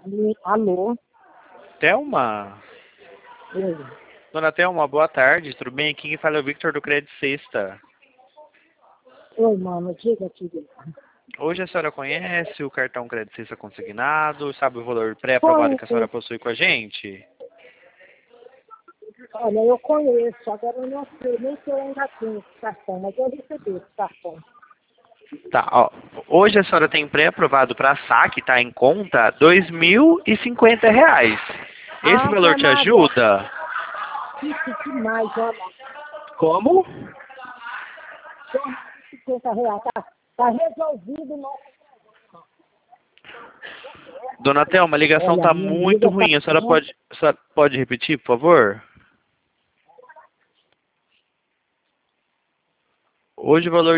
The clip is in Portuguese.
Alô? Thelma? Oi. Dona Thelma, boa tarde, tudo bem? Aqui quem fala é o Victor do Crédito Sexta. Oi, mano, diga, filho. Hoje a senhora conhece o cartão Crédito Sexta consignado? Sabe o valor pré-aprovado que a senhora Conheço. possui com a gente? Olha, eu conheço, agora eu não sei, nem se eu ainda tenho esse cartão, mas eu recebi esse cartão. Tá, ó. Hoje a senhora tem pré-aprovado para saque, tá em conta, R$ 2.050. Esse valor Ave te Maria, ajuda? isso demais, olha. Como? R$ 50, tá resolvido, não. Dona Thelma, a ligação Olha, tá minha muito amiga tá ruim. bom. A senhora pode repetir, por favor? Hoje o valor